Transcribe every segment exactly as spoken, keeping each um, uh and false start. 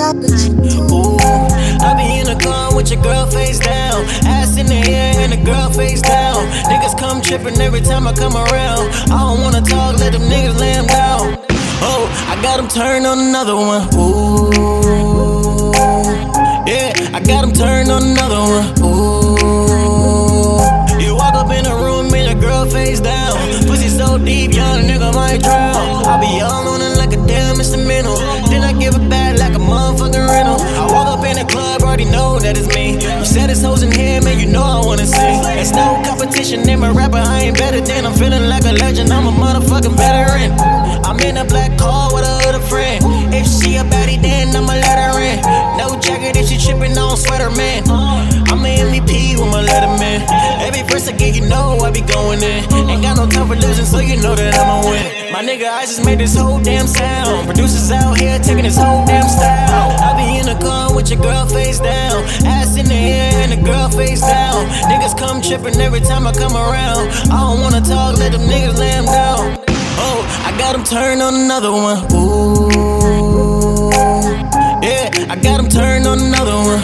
Ooh, I be in the car with your girl face down, ass in the air and the girl face down. Niggas come trippin' every time I come around. I don't wanna talk, let them niggas lay 'em down. Oh, I got 'em turned on another one. Ooh, yeah, I got 'em turned on another one. Ooh, you walk up in the room and your girl face down. Pussy so deep, young nigga might drown. I be all on it like a damn instrumental. Then I give it back like a motherfucking rental. I walk up in the club, already know that it's me. You said it's hoes in here, man, you know I wanna sing. It's no competition, in my rapper, I ain't better than. I'm feeling like a legend, I'm a motherfucking veteran. I'm in a black car with a other friend. If she a baddie, then I'ma let her in. No jacket if she trippin' on sweater, man. I'm a M V P with my letterman. Every verse I get, you know I be going in. Ain't got no time for losing, so you know that I'ma win. My nigga, I just made this whole damn sound. Producers out here taking this whole damn style. I be in the car with your girl face down, ass in the air and the girl face down. Niggas come trippin' every time I come around. I don't wanna talk, let them niggas lay 'em down. Oh, I got 'em turned on another one. Ooh, yeah, I got 'em turned on another one.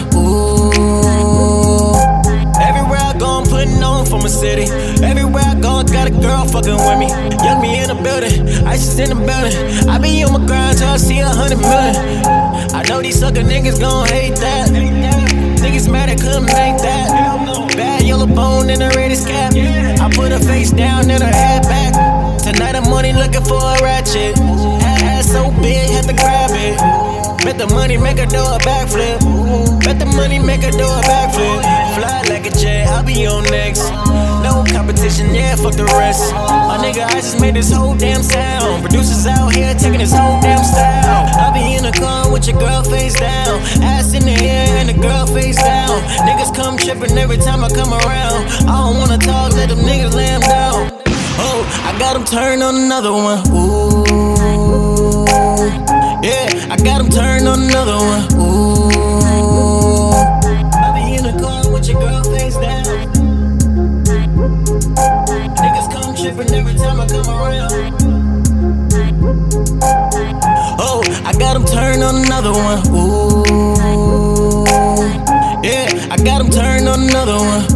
Ooh, everywhere I go, I'm putting on for my city. Everywhere I go, I got a girl fucking with me. Young me in the building, I just in the building. I be on my grind till I see a hundred million. I know these sucker niggas gon' hate that. Niggas mad I couldn't make that. Bad yellow bone in the Raiders cap. I put her face down and her head back. Tonight I'm money looking for a ratchet. Ass so big, had to grab it. Bet the money make her do a backflip. Bet the money make her do a backflip. Fly like a jet, I'll be on next. No competition, yeah, fuck the rest. My nigga, I just made this whole damn sound. Producers out here taking this whole damn style. I be in the car with your girl face down, ass in the air and the girl face down. Niggas come trippin' every time I come around. I don't wanna talk, let them niggas lay 'em down. Oh, I got 'em turned on another one. Ooh, yeah, I got 'em turned on another one. Ooh, I be in the car with your girl face down. Niggas come trippin' every time I come around. Oh, I got 'em turned on another one. Ooh, yeah, I got 'em turned on another one.